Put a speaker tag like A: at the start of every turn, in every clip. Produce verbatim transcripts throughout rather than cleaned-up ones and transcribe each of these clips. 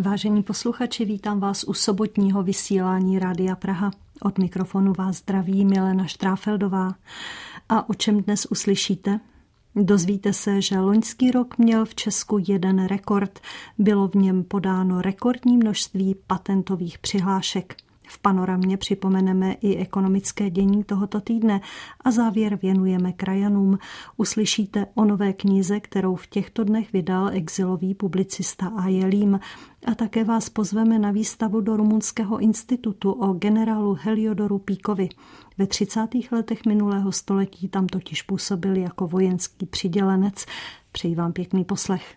A: Vážení posluchači, vítám vás u sobotního vysílání Rádia Praha. Od mikrofonu vás zdraví Milena Štráfeldová. A o čem dnes uslyšíte? Dozvíte se, že loňský rok měl v Česku jeden rekord. Bylo v něm podáno rekordní množství patentových přihlášek. V panoramě připomeneme i ekonomické dění tohoto týdne a závěr věnujeme krajanům. Uslyšíte o nové knize, kterou v těchto dnech vydal exilový publicista A. Jelím. A také vás pozveme na výstavu do Rumunského institutu o generálu Heliodoru Píkovi. Ve třicátých letech minulého století tam totiž působil jako vojenský přidělenec. Přeji vám pěkný poslech.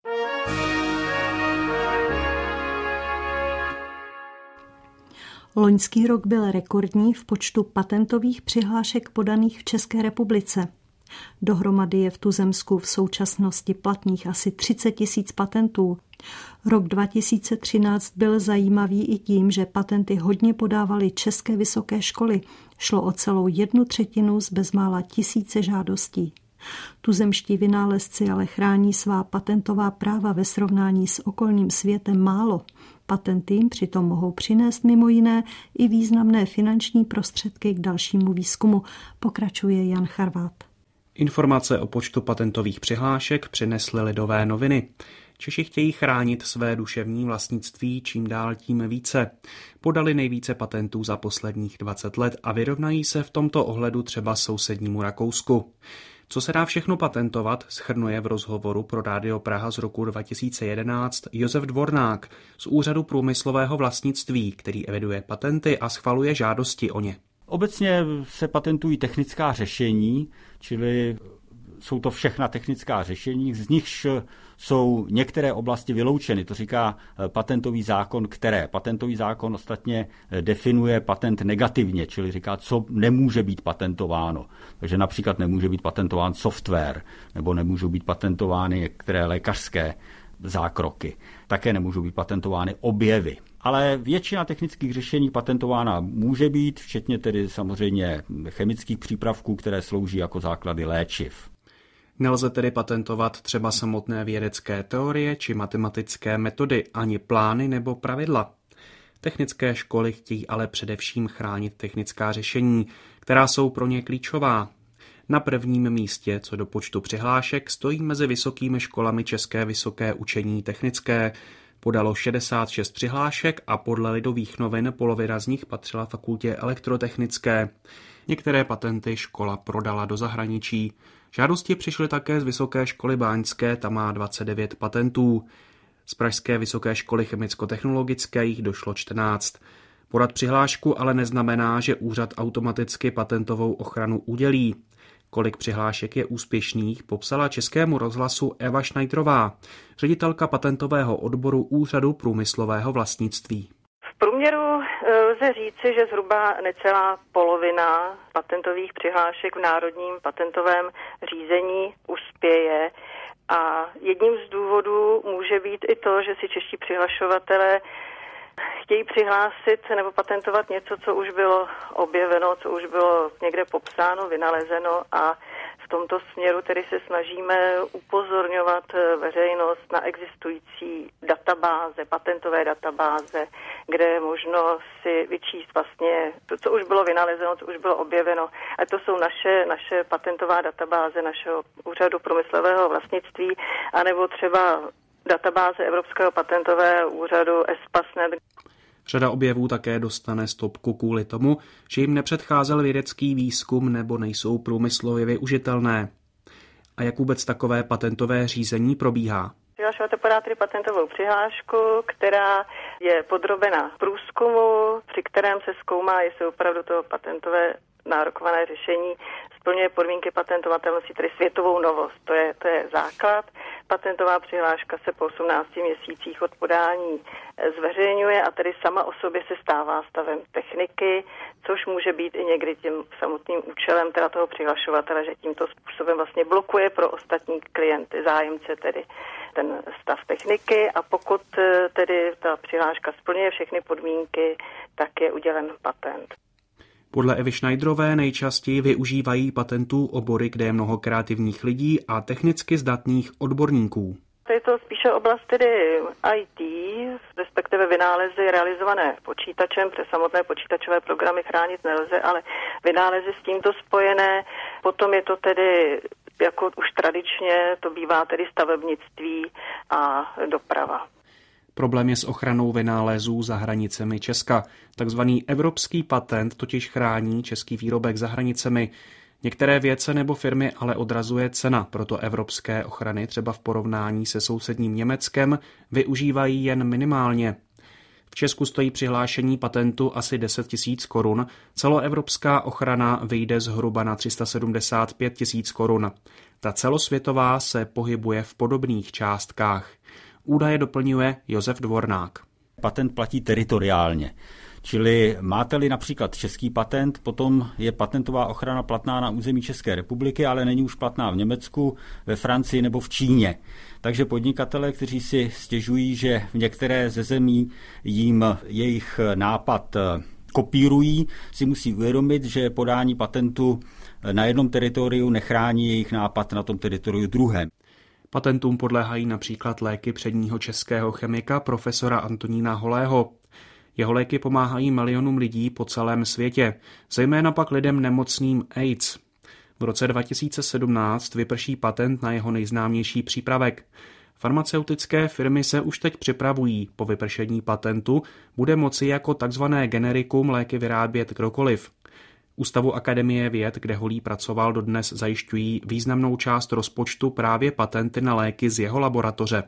A: Loňský rok byl rekordní v počtu patentových přihlášek podaných v České republice. Dohromady je v tuzemsku v současnosti platných asi třicet tisíc patentů. Rok dva tisíce třináct byl zajímavý i tím, že patenty hodně podávaly české vysoké školy. Šlo o celou jednu třetinu z bezmála tisíce žádostí. Tuzemští vynálezci ale chrání svá patentová práva ve srovnání s okolním světem málo. Patenty jim přitom mohou přinést mimo jiné i významné finanční prostředky k dalšímu výzkumu, pokračuje Jan Charvát.
B: Informace o počtu patentových přihlášek přinesly Lidové noviny. Češi chtějí chránit své duševní vlastnictví čím dál tím více. Podali nejvíce patentů za posledních dvacet let a vyrovnají se v tomto ohledu třeba sousednímu Rakousku. Co se dá všechno patentovat, shrnuje v rozhovoru pro Rádio Praha z roku dva tisíce jedenáct Josef Dvornák z Úřadu průmyslového vlastnictví, který eviduje patenty a schvaluje žádosti o ně.
C: Obecně se patentují technická řešení, čili jsou to všechna technická řešení, z nichž jsou některé oblasti vyloučeny. To říká patentový zákon, které. Patentový zákon ostatně definuje patent negativně, čili říká, co nemůže být patentováno. Takže například nemůže být patentován software, nebo nemůžou být patentovány některé lékařské zákroky. Také nemůžou být patentovány objevy. Ale většina technických řešení patentována může být, včetně tedy samozřejmě chemických přípravků, které slouží jako základy léčiv.
B: Nelze tedy patentovat třeba samotné vědecké teorie či matematické metody, ani plány nebo pravidla. Technické školy chtějí ale především chránit technická řešení, která jsou pro ně klíčová. Na prvním místě co do počtu přihlášek stojí mezi vysokými školami České vysoké učení technické. Podalo šedesát šest přihlášek a podle Lidových novin polovina z nich patřila fakultě elektrotechnické. Některé patenty škola prodala do zahraničí. Žádosti přišly také z Vysoké školy báňské, ta má dvacet devět patentů. Z Pražské vysoké školy chemicko-technologické jich došlo čtrnáct. Podat přihlášku ale neznamená, že úřad automaticky patentovou ochranu udělí. Kolik přihlášek je úspěšných, popsala Českému rozhlasu Eva Šnajdrová, ředitelka patentového odboru Úřadu průmyslového vlastnictví.
D: V průměru lze říci, že zhruba necelá polovina patentových přihlášek v národním patentovém řízení uspěje. A jedním z důvodů může být i to, že si čeští přihlašovatelé chtějí přihlásit nebo patentovat něco, co už bylo objeveno, co už bylo někde popsáno, vynalezeno, a v tomto směru tedy se snažíme upozorňovat veřejnost na existující databáze, patentové databáze, kde je možno si vyčíst vlastně to, co už bylo vynalezeno, co už bylo objeveno. A to jsou naše, naše patentová databáze našeho Úřadu průmyslového vlastnictví, anebo třeba databáze Evropského patentového úřadu E S P A S net.
B: Řada objevů také dostane stopku kvůli tomu, že jim nepředcházel vědecký výzkum nebo nejsou průmyslově využitelné. A jak vůbec takové patentové řízení probíhá?
D: Přihlašovatel podá tedy patentovou přihlášku, která je podrobena průzkumu, při kterém se zkoumá, jestli opravdu to patentové nárokované řešení splňuje podmínky patentovatelnosti, tedy světovou novost. To je, to je základ. Patentová přihláška se po osmnácti měsících od podání zveřejňuje a tedy sama o sobě se stává stavem techniky, což může být i někdy tím samotným účelem teda toho přihlašovatele, že tímto způsobem vlastně blokuje pro ostatní klienty, zájemce tedy ten stav techniky, a pokud tedy ta přihláška splňuje všechny podmínky, tak je udělen patent.
B: Podle Evy Šnajdrové nejčastěji využívají patentů obory, kde je mnoho kreativních lidí a technicky zdatných odborníků.
D: je to spíše oblast tedy í té, respektive vynálezy realizované počítačem, protože samotné počítačové programy chránit nelze, ale vynálezy s tímto spojené. Potom je to tedy, jako už tradičně, to bývá tedy stavebnictví a doprava.
B: Problém je s ochranou vynálezů za hranicemi Česka. Takzvaný evropský patent totiž chrání český výrobek za hranicemi. Některé vědce nebo firmy ale odrazuje cena, proto evropské ochrany třeba v porovnání se sousedním Německem využívají jen minimálně. V Česku stojí přihlášení patentu asi deset tisíc korun, celoevropská ochrana vyjde zhruba na tři sta sedmdesát pět tisíc korun. Ta celosvětová se pohybuje v podobných částkách. Údaje doplňuje Josef Dvornák.
C: Patent platí teritoriálně. Čili máte-li například český patent, potom je patentová ochrana platná na území České republiky, ale není už platná v Německu, ve Francii nebo v Číně. Takže podnikatelé, kteří si stěžují, že v některé ze zemí jim jejich nápad kopírují, si musí uvědomit, že podání patentu na jednom teritoriu nechrání jejich nápad na tom teritoriu druhém.
B: Patentům podléhají například léky předního českého chemika profesora Antonína Holého. Jeho léky pomáhají milionům lidí po celém světě, zejména pak lidem nemocným AIDS. V roce dva tisíce sedmnáct vyprší patent na jeho nejznámější přípravek. Farmaceutické firmy se už teď připravují. Po vypršení patentu bude moci jako takzvané generikum léky vyrábět kdokoliv. Ústavu Akademie věd, kde Holý pracoval, dodnes zajišťují významnou část rozpočtu právě patenty na léky z jeho laboratoře.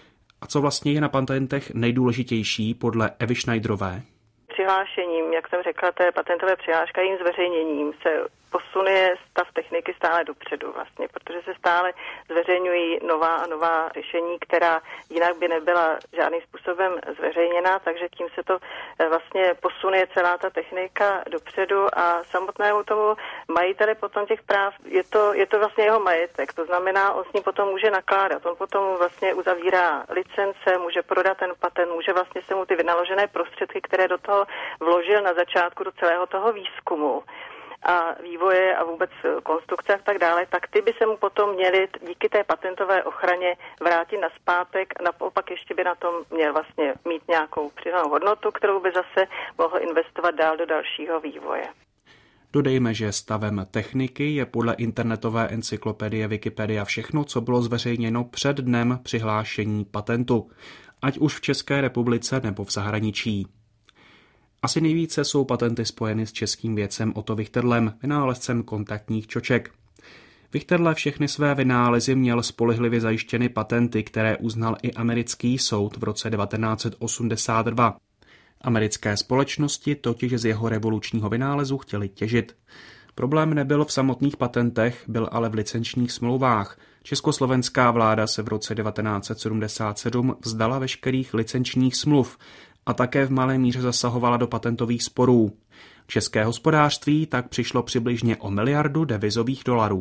B: A co vlastně je na patentech nejdůležitější podle Evy Schneiderové?
D: Přihlášením, jak jsem řekla, té patentové přihláška, jejím zveřejněním se posune stav techniky stále dopředu vlastně, protože se stále zveřejňují nová a nová řešení, která jinak by nebyla žádným způsobem zveřejněna, takže tím se to vlastně posune celá ta technika dopředu a samotnému tomu majiteli potom těch práv, je to, je to vlastně jeho majetek, to znamená, on s ním potom může nakládat, on potom vlastně uzavírá licence, může prodat ten patent, může vlastně se mu ty vynaložené prostředky, které do toho vložil na začátku do celého toho výzkumu a vývoje a vůbec konstrukce a tak dále, tak ty by se mu potom měly díky té patentové ochraně vrátit nazpátek a naopak ještě by na tom měl vlastně mít nějakou přidanou hodnotu, kterou by zase mohl investovat dál do dalšího vývoje.
B: Dodejme, že stavem techniky je podle internetové encyklopedie Wikipedia všechno, co bylo zveřejněno před dnem přihlášení patentu, ať už v České republice nebo v zahraničí. Asi nejvíce jsou patenty spojeny s českým vědcem Otto Wichterlem, vynálezcem kontaktních čoček. Wichterle všechny své vynálezy měl spolehlivě zajištěny patenty, které uznal i americký soud v roce devatenáct set osmdesát dva. Americké společnosti totiž z jeho revolučního vynálezu chtěli těžit. Problém nebyl v samotných patentech, byl ale v licenčních smlouvách. Československá vláda se v roce devatenáct set sedmdesát sedm vzdala veškerých licenčních smluv a také v malé míře zasahovala do patentových sporů. České hospodářství tak přišlo přibližně o miliardu devizových dolarů.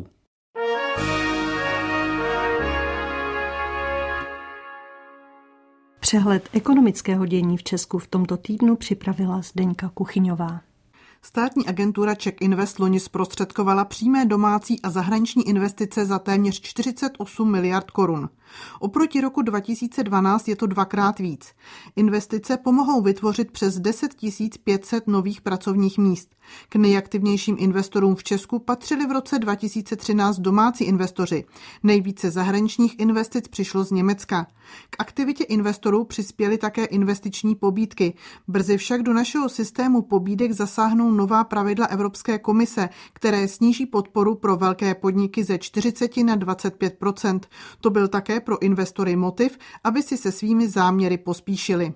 A: Přehled ekonomického dění v Česku v tomto týdnu připravila Zdeňka Kuchyňová.
E: Státní agentura Czech Invest loni zprostředkovala přímé domácí a zahraniční investice za téměř čtyřicet osm miliard korun. Oproti roku dva tisíce dvanáct je to dvakrát víc. Investice pomohou vytvořit přes deset tisíc pět set nových pracovních míst. K nejaktivnějším investorům v Česku patřili v roce dva tisíce třináct domácí investoři. Nejvíce zahraničních investic přišlo z Německa. K aktivitě investorů přispěly také investiční pobídky. Brzy však do našeho systému pobídek zasáhnou nová pravidla Evropské komise, které sníží podporu pro velké podniky ze čtyřicet na dvacet pět procent. To byl také pro investory motiv, aby si se svými záměry pospíšili.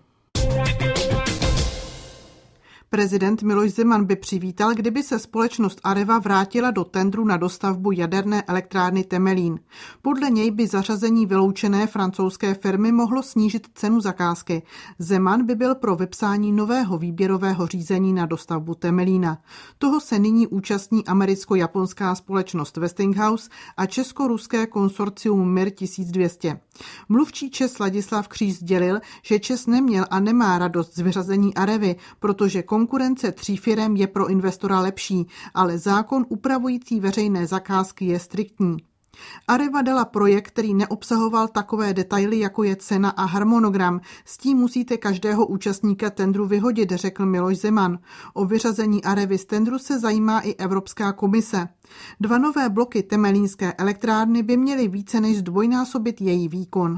E: Prezident Miloš Zeman by přivítal, kdyby se společnost Areva vrátila do tendru na dostavbu jaderné elektrárny Temelín. Podle něj by zařazení vyloučené francouzské firmy mohlo snížit cenu zakázky. Zeman by byl pro vypsání nového výběrového řízení na dostavbu Temelína. Toho se nyní účastní americko-japonská společnost Westinghouse a česko-ruské konsorcium M I R tisíc dvě stě. Mluvčí ČEZ Ladislav Kříž sdělil, že ČEZ neměl a nemá radost z vyřazení Arevy, protože konkurence tří firem je pro investora lepší, ale zákon upravující veřejné zakázky je striktní. Areva dala projekt, který neobsahoval takové detaily, jako je cena a harmonogram. S tím musíte každého účastníka tendru vyhodit, řekl Miloš Zeman. O vyřazení Arevy z tendru se zajímá i Evropská komise. Dva nové bloky Temelínské elektrárny by měly více než zdvojnásobit její výkon.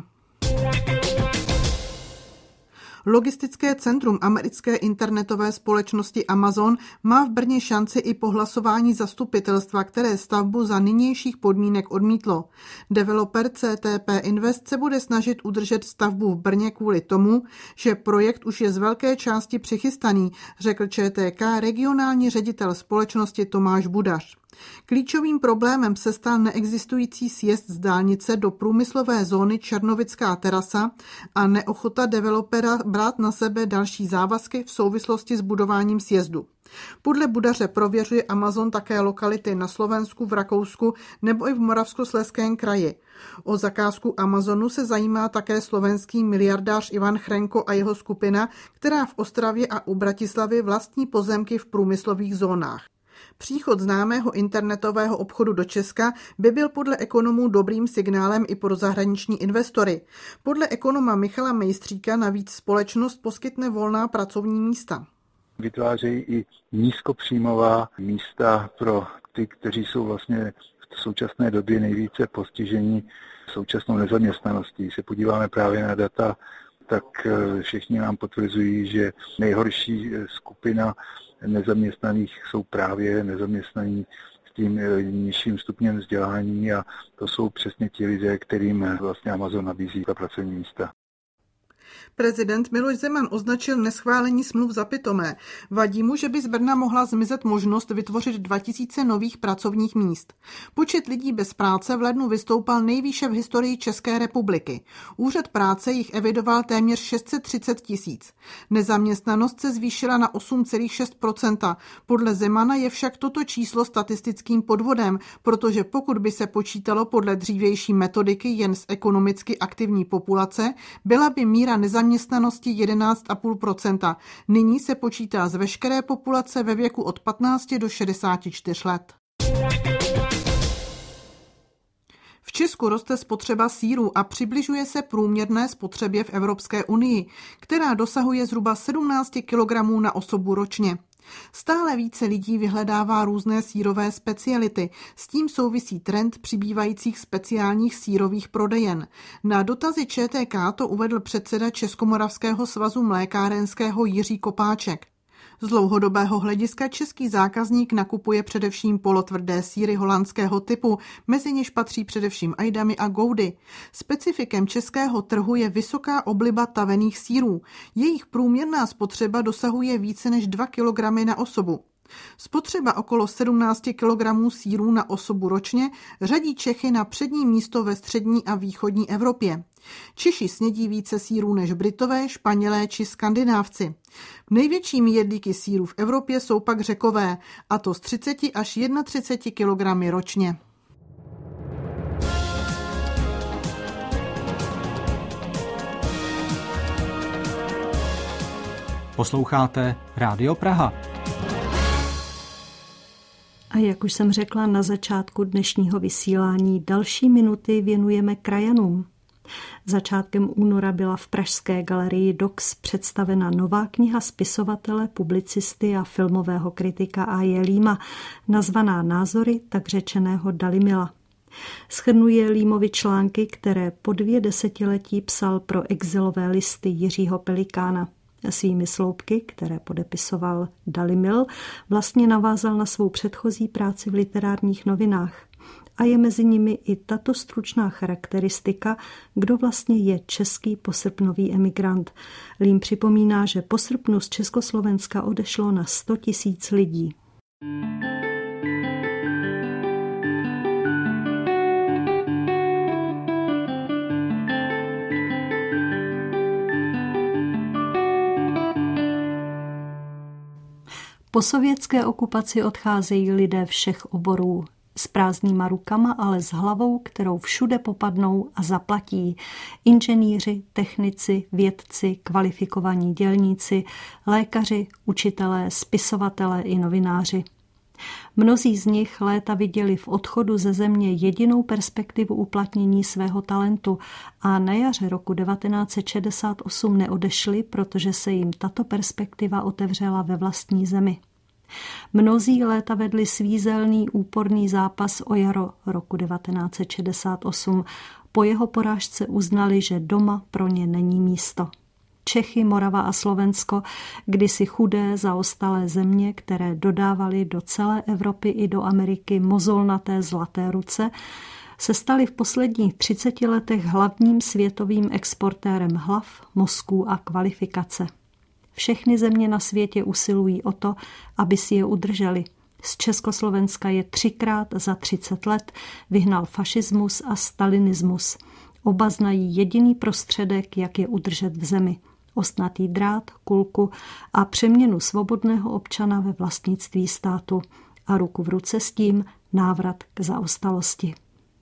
E: Logistické centrum americké internetové společnosti Amazon má v Brně šanci i po hlasování zastupitelstva, které stavbu za nynějších podmínek odmítlo. Developer C T P Invest se bude snažit udržet stavbu v Brně kvůli tomu, že projekt už je z velké části přichystaný, řekl Č T K regionální ředitel společnosti Tomáš Budař. Klíčovým problémem se stal neexistující sjezd z dálnice do průmyslové zóny Černovická terasa a neochota developera brát na sebe další závazky v souvislosti s budováním sjezdu. Podle Budaře prověřuje Amazon také lokality na Slovensku, v Rakousku nebo i v Moravskoslezském kraji. O zakázku Amazonu se zajímá také slovenský miliardář Ivan Chrenko a jeho skupina, která v Ostravě a u Bratislavy vlastní pozemky v průmyslových zónách. Příchod známého internetového obchodu do Česka by byl podle ekonomů dobrým signálem i pro zahraniční investory. Podle ekonoma Michala Mejstříka navíc společnost poskytne volná pracovní místa.
F: Vytvářejí i nízkopříjmová místa pro ty, kteří jsou vlastně v současné době nejvíce postižení současnou nezaměstnaností. Když se podíváme právě na data, tak všichni nám potvrzují, že nejhorší skupina nezaměstnaných jsou právě nezaměstnaní s tím nižším stupněm vzdělání a to jsou přesně ti lidé, kterým vlastně Amazon nabízí ta pracovní místa.
E: Prezident Miloš Zeman označil neschválení smluv za pitomé. Vadí mu, že by z Brna mohla zmizet možnost vytvořit dva tisíce nových pracovních míst. Počet lidí bez práce v lednu vystoupal nejvýše v historii České republiky. Úřad práce jich evidoval téměř šest set třicet tisíc. Nezaměstnanost se zvýšila na osm celá šest procenta. Podle Zemana je však toto číslo statistickým podvodem, protože pokud by se počítalo podle dřívější metodiky jen z ekonomicky aktivní populace, byla by míra nezaměstnanosti jedenáct celá pět procenta. Nyní se počítá z veškeré populace ve věku od patnácti do šedesáti čtyř let. V Česku roste spotřeba sýrů a přibližuje se průměrné spotřebě v Evropské unii, která dosahuje zhruba sedmnáct kilogramů na osobu ročně. Stále více lidí vyhledává různé sýrové speciality. S tím souvisí trend přibývajících speciálních sýrových prodejen. Na dotazy Č T K to uvedl předseda Českomoravského svazu mlékárenského Jiří Kopáček. Z dlouhodobého hlediska český zákazník nakupuje především polotvrdé sýry holandského typu, mezi něž patří především ajdamy a goudy. Specifikem českého trhu je vysoká obliba tavených sýrů. Jejich průměrná spotřeba dosahuje více než dva kilogramy na osobu. Spotřeba okolo sedmnáct kilogramů sýrů na osobu ročně řadí Čechy na přední místo ve střední a východní Evropě. Češi snědí více sýrů než Britové, Španělé či Skandinávci. Největšími jedlíky sýrů v Evropě jsou pak Řekové, a to z třicet až třicet jedna kilogramů ročně.
B: Posloucháte Rádio Praha.
A: A jak už jsem řekla na začátku dnešního vysílání, další minuty věnujeme krajanům. Začátkem února byla v pražské galerii Dox představena nová kniha spisovatele, publicisty a filmového kritika A J. Líma, nazvaná Názory tak řečeného Dalimila. Shrnuje Límovi články, které po dvě desetiletí psal pro exilové listy Jiřího Pelikána. Svými sloupky, které podepisoval Dalimil, vlastně navázal na svou předchozí práci v literárních novinách. A je mezi nimi i tato stručná charakteristika, kdo vlastně je český posrpnový emigrant. Lím připomíná, že po srpnu z Československa odešlo na sto tisíc lidí. Po sovětské okupaci odcházejí lidé všech oborů. S prázdnýma rukama, ale s hlavou, kterou všude popadnou a zaplatí. Inženýři, technici, vědci, kvalifikovaní dělníci, lékaři, učitelé, spisovatelé i novináři. Mnozí z nich léta viděli v odchodu ze země jedinou perspektivu uplatnění svého talentu a na jaře roku devatenáct set šedesát osm neodešli, protože se jim tato perspektiva otevřela ve vlastní zemi. Mnozí léta vedli svízelný úporný zápas o jaro roku devatenáct set šedesát osm. Po jeho porážce uznali, že doma pro ně není místo. Čechy, Morava a Slovensko, kdysi chudé, zaostalé země, které dodávaly do celé Evropy i do Ameriky mozolnaté zlaté ruce, se staly v posledních třiceti letech hlavním světovým exportérem hlav, mozků a kvalifikace. Všechny země na světě usilují o to, aby si je udrželi. Z Československa je třikrát za třicet let vyhnal fašismus a stalinismus. Oba znají jediný prostředek, jak je udržet v zemi. Ostnatý drát, kulku a přeměnu svobodného občana ve vlastnictví státu a ruku v ruce s tím návrat k zaostalosti.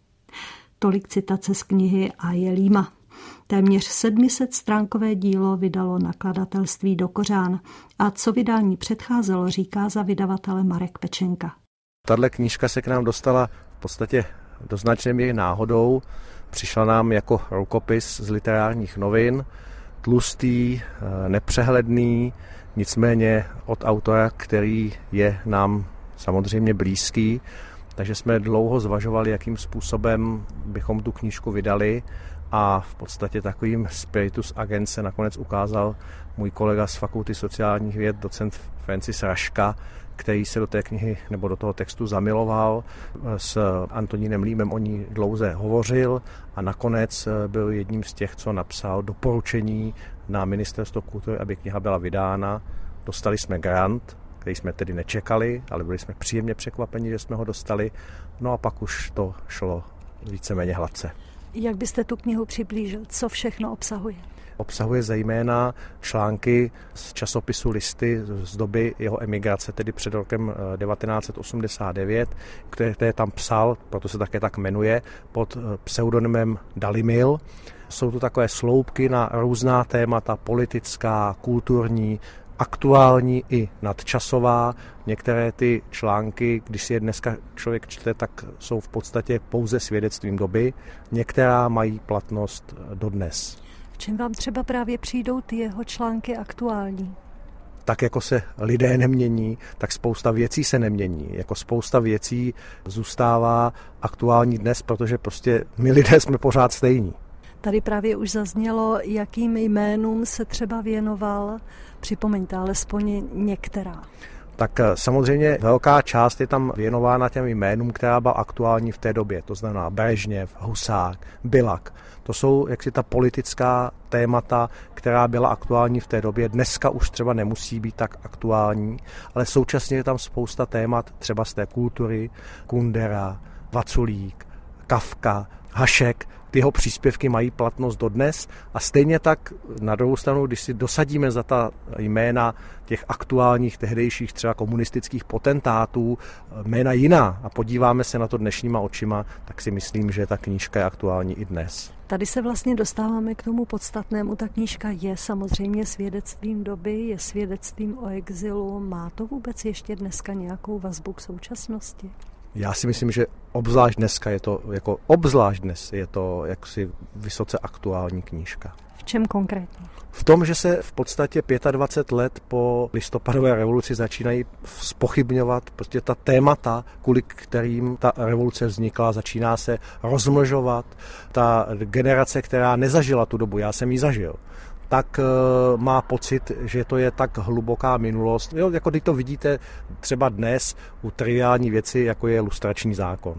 A: Tolik citace z knihy A. J. Líma. Téměř sedmisetstránkové dílo vydalo nakladatelství Do Kořán a co vydání předcházelo, říká za vydavatele Marek Pečenka.
G: Tahle knížka se k nám dostala v podstatě do značné míry náhodou. Přišla nám jako rukopis z literárních novin, tlustý, nepřehledný, nicméně od autora, který je nám samozřejmě blízký, takže jsme dlouho zvažovali, jakým způsobem bychom tu knížku vydali a v podstatě takovým spiritus agens se nakonec ukázal můj kolega z Fakulty sociálních věd, docent Francis Raška, který se do té knihy nebo do toho textu zamiloval. S Antonínem Límem o ní dlouze hovořil a nakonec byl jedním z těch, co napsal doporučení na Ministerstvo kultury, aby kniha byla vydána. Dostali jsme grant, který jsme tedy nečekali, ale byli jsme příjemně překvapeni, že jsme ho dostali. No a pak už to šlo víceméně hladce.
A: Jak byste tu knihu přiblížil? Co všechno obsahuje?
G: Obsahuje zejména články z časopisu Listy z doby jeho emigrace, tedy před rokem devatenáct set osmdesát devět, které tam psal, proto se také tak jmenuje, pod pseudonymem Dalimil. Jsou to takové sloupky na různá témata, politická, kulturní, aktuální i nadčasová. Některé ty články, když si je dneska člověk čte, tak jsou v podstatě pouze svědectvím doby. Některá mají platnost dodnes.
A: V čem vám třeba právě přijdou ty jeho články aktuální?
G: Tak jako se lidé nemění, tak spousta věcí se nemění. Jako spousta věcí zůstává aktuální dnes, protože prostě my lidé jsme pořád stejní.
A: Tady právě už zaznělo, jakým jménům se třeba věnoval. Připomeňte alespoň některá.
G: Tak samozřejmě velká část je tam věnována těm jménům, která byla aktuální v té době. To znamená Brežněv, Husák, Biľak. To jsou jaksi ta politická témata, která byla aktuální v té době. Dneska už třeba nemusí být tak aktuální, ale současně je tam spousta témat třeba z té kultury. Kundera, Vaculík, Kafka, Hašek. Ty jeho příspěvky mají platnost dodnes a stejně tak na druhou stranu, když si dosadíme za ta jména těch aktuálních tehdejších třeba komunistických potentátů jména jiná a podíváme se na to dnešníma očima, tak si myslím, že ta knížka je aktuální i dnes.
A: Tady se vlastně dostáváme k tomu podstatnému. Ta knížka je samozřejmě svědectvím doby, je svědectvím o exilu. Má to vůbec ještě dneska nějakou vazbu k současnosti?
G: Já si myslím, že obzvlášť dneska je to, jako obzvlášť dnes je to jaksi vysoce aktuální knížka.
A: V čem konkrétně?
G: V tom, že se v podstatě dvacet pět let po listopadové revoluci začínají zpochybňovat prostě ta témata, kvůli kterým ta revoluce vznikla, začíná se rozmnožovat. Ta generace, která nezažila tu dobu, já jsem ji zažil, tak má pocit, že to je tak hluboká minulost. Jo, jako když to vidíte třeba dnes u triviální věci, jako je lustrační zákon.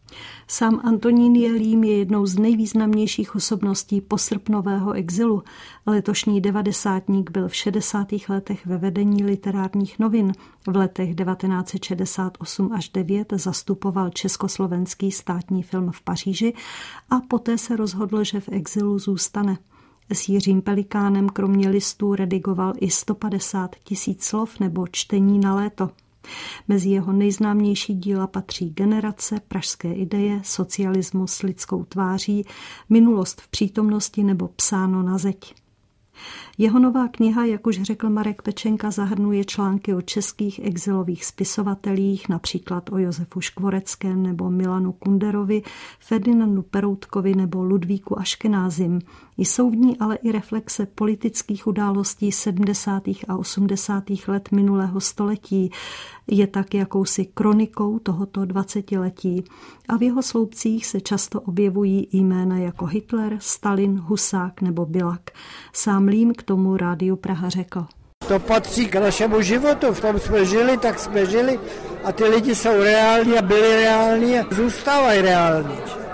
A: Sám Antonín J. Lím je jednou z nejvýznamnějších osobností posrpnového exilu. Letošní devadesátník byl v šedesátých letech ve vedení literárních novin. V letech devatenáct set šedesát osm až devět zastupoval československý státní film v Paříži a poté se rozhodl, že v exilu zůstane. S Jiřím Pelikánem kromě listů redigoval i sto padesát tisíc slov nebo čtení na léto. Mezi jeho nejznámější díla patří Generace, Pražské ideje, Socialismus s lidskou tváří, Minulost v přítomnosti nebo Psáno na zeď. Jeho nová kniha, jak už řekl Marek Pečenka, zahrnuje články o českých exilových spisovatelích, například o Josefu Škvoreckém nebo Milanu Kunderovi, Ferdinandu Peroutkovi nebo Ludvíku Aškenázim. Jsou v ní ale i reflexe politických událostí sedmdesátých a osmdesátých let minulého století. Je tak jakousi kronikou tohoto dvacetiletí. A v jeho sloupcích se často objevují jména jako Hitler, Stalin, Husák nebo Bilak. Sám Lím k tomu Rádiu Praha řekl.
H: To patří k našemu životu, v tom jsme žili, tak jsme žili a ty lidi jsou reální a byli reální a zůstávají reální.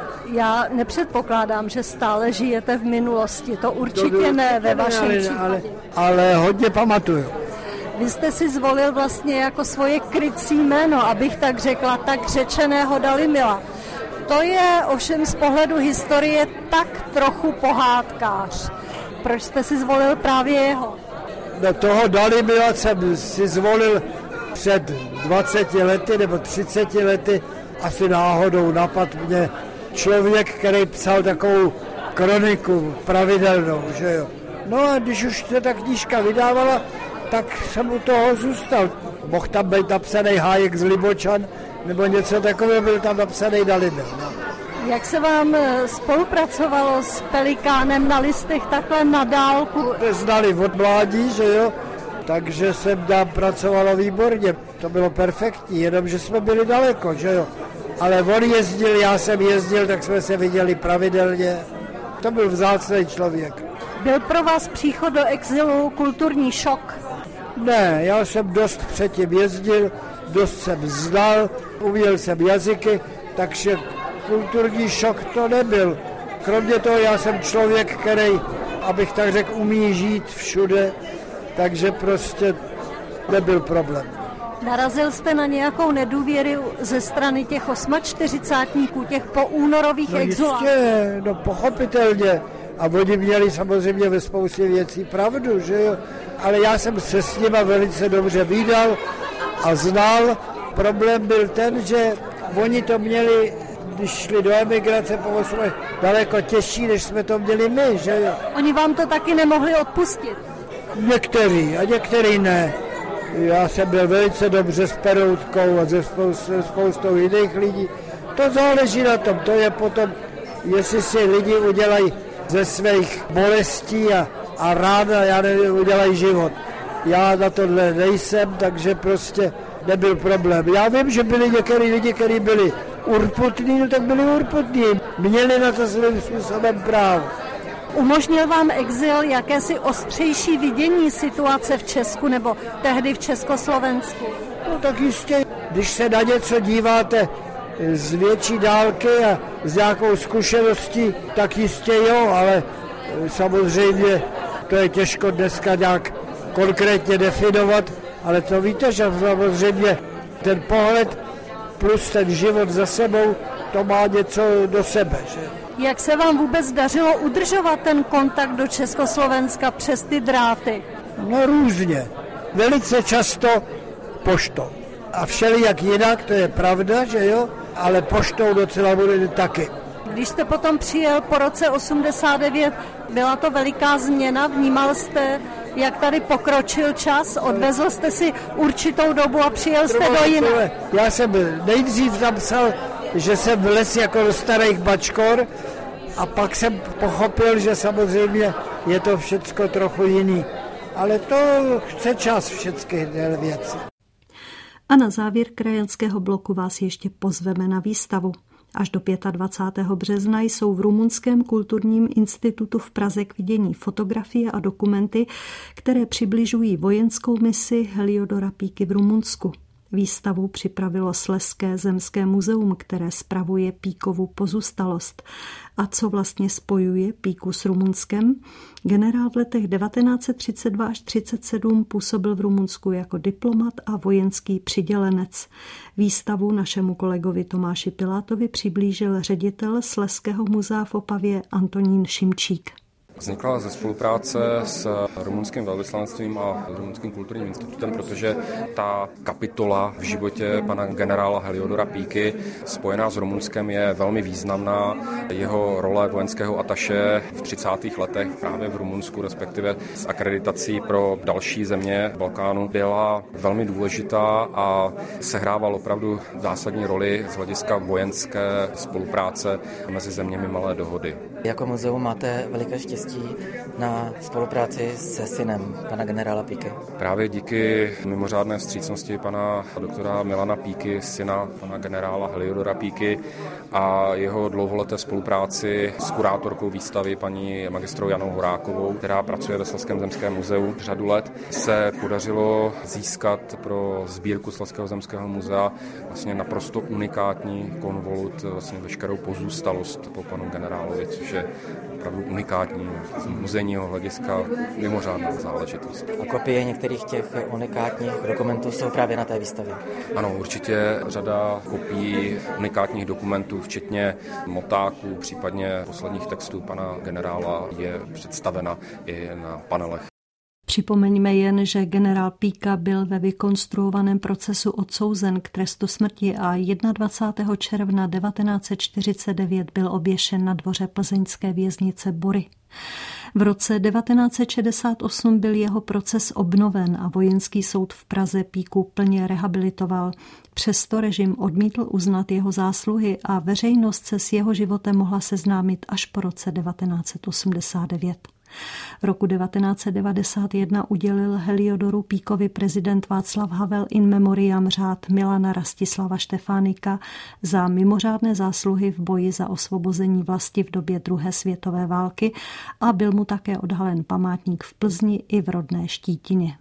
I: Já nepředpokládám, že stále žijete v minulosti, to určitě ne ve vašem případě.
H: Ale, ale hodně pamatuju.
I: Vy jste si zvolil vlastně jako svoje krycí jméno, abych tak řekla, tak řečeného Dalibila. To je ovšem z pohledu historie tak trochu pohádkář. Proč jste si zvolil právě jeho?
H: No toho Dalibila jsem si zvolil před dvaceti lety nebo třiceti lety, asi náhodou napad mě člověk, který psal takovou kroniku pravidelnou, že jo. No a když už se ta knížka vydávala, tak jsem u toho zůstal. Mohl tam být napsaný Hájek z Libočan, nebo něco takového, byl tam napsaný Dalibil. No.
I: Jak se vám spolupracovalo s Pelikánem na listech takhle na dálku?
H: Znali od mládí, že jo, takže jsem tam pracovalo výborně. To bylo perfektní, jenomže jsme byli daleko, že jo. Ale on jezdil, já jsem jezdil, tak jsme se viděli pravidelně. To byl vzácný člověk.
I: Byl pro vás příchod do exilu kulturní šok?
H: Ne, já jsem dost předtím jezdil, dost jsem znal, uměl jsem jazyky, takže kulturní šok to nebyl. Kromě toho já jsem člověk, který, abych tak řekl, umí žít všude, takže prostě nebyl problém.
I: Narazil jste na nějakou nedůvěru ze strany těch osmačtyřicátníků, těch poúnorových
H: no
I: exulantů?
H: Jistě, no pochopitelně. A oni měli samozřejmě ve spoustě věcí pravdu, že jo? Ale já jsem se s nima velice dobře vídal a znal. Problém byl ten, že oni to měli, když šli do emigrace po osmi, daleko těžší, než jsme to měli my, že jo?
I: Oni vám to taky nemohli odpustit?
H: Některý a některý ne. Já jsem byl velice dobře s Peroutkou a se spoustou, spoustou jiných lidí. To záleží na tom, to je potom, jestli si lidi udělají ze svých bolestí a, a ráda, já nevím, udělají život. Já na tohle nejsem, takže prostě nebyl problém. Já vím, že byli některý lidi, kteří byli urputní, no tak byli urputní. Měli na to svým způsobem právo.
I: Umožnil vám exil jakési ostřejší vidění situace v Česku nebo tehdy v Československu?
H: No tak jistě, když se na něco díváte z větší dálky a s nějakou zkušeností, tak jistě jo, ale samozřejmě to je těžko dneska nějak konkrétně definovat, ale to víte, že samozřejmě ten pohled plus ten život za sebou, to má něco do sebe, že?
I: Jak se vám vůbec dařilo udržovat ten kontakt do Československa přes ty dráty?
H: No různě. Velice často poštou. A všelijak jinak, to je pravda, že jo, ale poštou docela bude taky.
I: Když jste potom přijel po roce osmdesát devět, byla to veliká změna? Vnímal jste, jak tady pokročil čas? Odvezl jste si určitou dobu a přijel jste do jiné?
H: Já jsem nejdřív napsal, že jsem vlez jako do starých bačkor a pak jsem pochopil, že samozřejmě je to všecko trochu jiný. Ale to chce čas všechny věci.
A: A na závěr krajanského bloku vás ještě pozveme na výstavu. Až do dvacátého pátého března jsou v Rumunském kulturním institutu v Praze k vidění fotografie a dokumenty, které přibližují vojenskou misi Heliodora Píky v Rumunsku. Výstavu připravilo Slezské zemské muzeum, které spravuje Píkovu pozůstalost. A co vlastně spojuje Píku s Rumunskem? Generál v letech devatenáct set třicet dva až třicet sedm působil v Rumunsku jako diplomat a vojenský přidělenec. Výstavu našemu kolegovi Tomáši Pilátovi přiblížil ředitel Slezského muzea v Opavě Antonín Šimčík.
J: Vznikla ze spolupráce s rumunským velvyslanectvím a rumunským kulturním institutem, protože ta kapitola v životě pana generála Heliodora Píky spojená s Rumunskem je velmi významná. Jeho role vojenského ataše v třicátých letech právě v Rumunsku, respektive s akreditací pro další země Balkánu, byla velmi důležitá a sehrával opravdu zásadní roli z hlediska vojenské spolupráce mezi zeměmi Malé dohody.
K: Jako muzeum máte veliké štěstí na spolupráci se synem pana generála Píky.
J: Právě díky mimořádné vstřícnosti pana doktora Milana Píky, syna pana generála Heliodora Píky, a jeho dlouholeté spolupráci s kurátorkou výstavy paní magistrou Janou Horákovou, která pracuje ve Slezském zemském muzeu řadu let, se podařilo získat pro sbírku Slezského zemského muzea vlastně naprosto unikátní konvolut, vlastně veškerou pozůstalost po panu generálovi, což je opravdu unikátní z muzejního hlediska mimořádná záležitost.
K: A kopie některých těch unikátních dokumentů jsou právě na té výstavě?
J: Ano, určitě řada kopií unikátních dokumentů, včetně motáků, případně posledních textů pana generála, je představena i na panelech.
A: Připomeňme jen, že generál Píka byl ve vykonstruovaném procesu odsouzen k trestu smrti a dvacátého prvního června devatenáct set čtyřicet devět byl oběšen na dvoře plzeňské věznice Bory. V roce devatenáct set šedesát osm byl jeho proces obnoven a vojenský soud v Praze Píku plně rehabilitoval. Přesto režim odmítl uznat jeho zásluhy a veřejnost se s jeho životem mohla seznámit až po roce devatenáct set osmdesát devět. Roku devatenáct set devadesát jedna udělil Heliodoru Píkovi prezident Václav Havel in memoriam řád Milana Rastislava Štefánika za mimořádné zásluhy v boji za osvobození vlasti v době druhé světové války a byl mu také odhalen památník v Plzni i v rodné Štítině.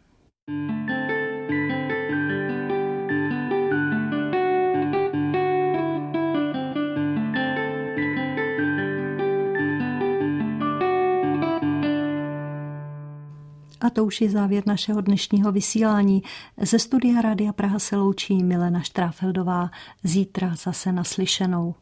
A: A to už je závěr našeho dnešního vysílání. Ze studia Rádia Praha se loučí Milena Štráfeldová. Zítra zase naslyšenou.